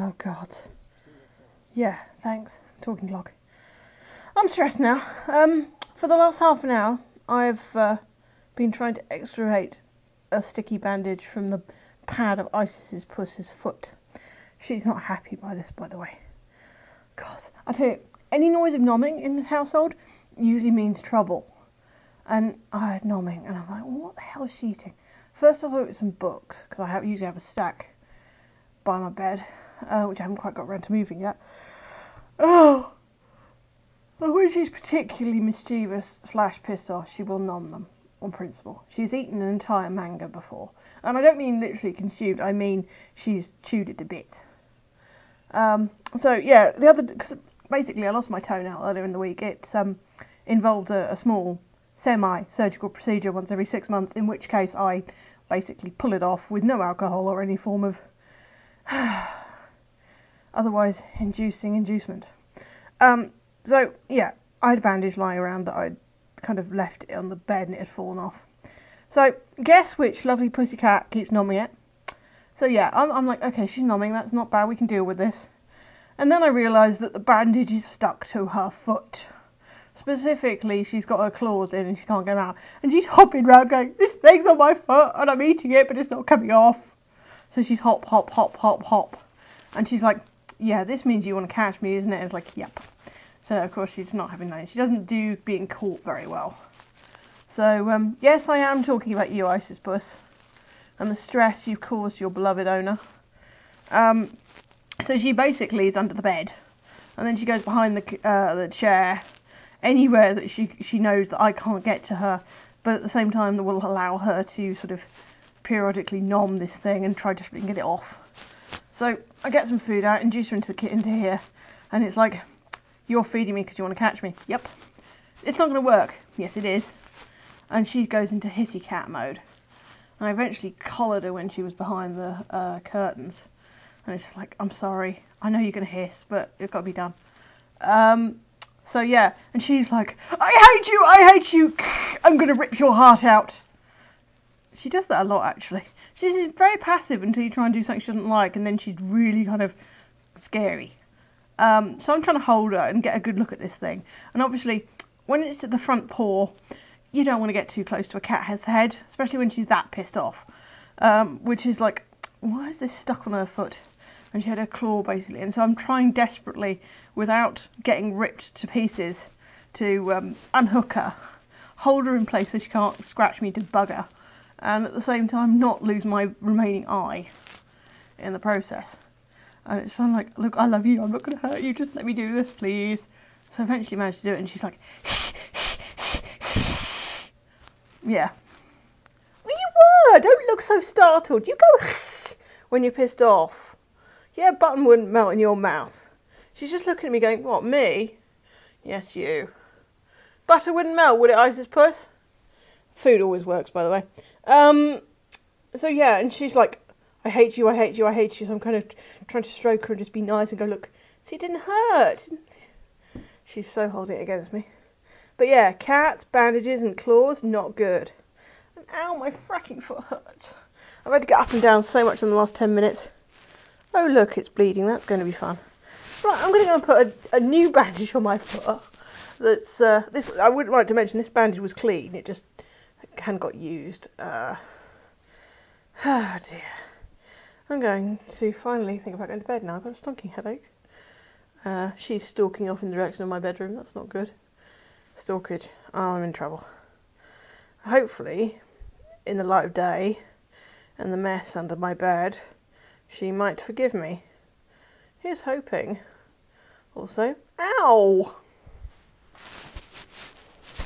Oh, God. Yeah, thanks. Talking clock. I'm stressed now. For the last half an hour, I've been trying to extricate a sticky bandage from the pad of Isis's puss's foot. She's not happy by this, by the way. God, I tell you, any noise of nomming in this household usually means trouble. And I heard nomming, and I'm like, what the hell is she eating? First I thought it was some books, because I usually have a stack by my bed, which I haven't quite got around to moving yet. Oh, when she's particularly mischievous / pissed off, she will nom them, on principle. She's eaten an entire manga before. And I don't mean literally consumed, I mean she's chewed it to bits. So, yeah, because basically I lost my toenail earlier in the week. It involved a small semi-surgical procedure once every 6 months, in which case I basically pull it off with no alcohol or any form of otherwise inducement. So, yeah, I had a bandage lying around that I'd kind of left it on the bed and it had fallen off. So, guess which lovely pussycat keeps nomming it? So, yeah, I'm like, okay, she's nomming, that's not bad, we can deal with this. And then I realised that the bandage is stuck to her foot. Specifically, she's got her claws in and she can't get them out. And she's hopping around going, this thing's on my foot and I'm eating it, but it's not coming off. So she's hop, hop, hop, hop, hop. And she's like, yeah, this means you want to catch me, isn't it? It's like, yep. So, of course, she's not having that. She doesn't do being caught very well. So, yes, I am talking about you, Isis Puss, and the stress you've caused your beloved owner. So she basically is under the bed, and then she goes behind the chair, anywhere that she knows that I can't get to her, but at the same time that will allow her to sort of periodically nom this thing and try to get it off. So I get some food out, induce her into here, and it's like, you're feeding me because you want to catch me. Yep. It's not going to work. Yes, it is. And she goes into hissy cat mode. And I eventually collared her when she was behind the curtains. And it's just like, I'm sorry. I know you're going to hiss, but it's got to be done. So yeah, and she's like, I hate you, I'm going to rip your heart out. She does that a lot, actually. She's very passive until you try and do something she doesn't like, and then she's really kind of scary. So I'm trying to hold her and get a good look at this thing. And obviously, when it's at the front paw, you don't want to get too close to a cat's head, especially when she's that pissed off. Which is like, why is this stuck on her foot? And she had her claw, basically. And so I'm trying desperately, without getting ripped to pieces, to unhook her, hold her in place so she can't scratch me to bugger, and at the same time not lose my remaining eye in the process. And it's I'm like, look, I love you, I'm not going to hurt you, just let me do this, please. So I eventually managed to do it, and she's like, yeah. Well, you were! Don't look so startled. You go when you're pissed off. Yeah, button wouldn't melt in your mouth. She's just looking at me going, what, me? Yes, you. Butter wouldn't melt, would it, Isis Puss? Food always works, by the way. So yeah, and she's like, I hate you, I hate you, I hate you. So I'm kind of trying to stroke her and just be nice and go, look, see, it didn't hurt. She's so holding it against me. But yeah, cats, bandages and claws, not good. And ow, my fracking foot hurts. I've had to get up and down so much in the last 10 minutes. Oh look, it's bleeding, that's going to be fun. Right, I'm going to go and put a new bandage on my foot. That's, this. I would like to mention this bandage was clean, it just hadn't got used. Oh dear. I'm going to finally think about going to bed now. I've got a stonking headache. She's stalking off in the direction of my bedroom. That's not good. Stalkage. Oh, I'm in trouble. Hopefully, in the light of day and the mess under my bed, she might forgive me. Here's hoping. Also, ow!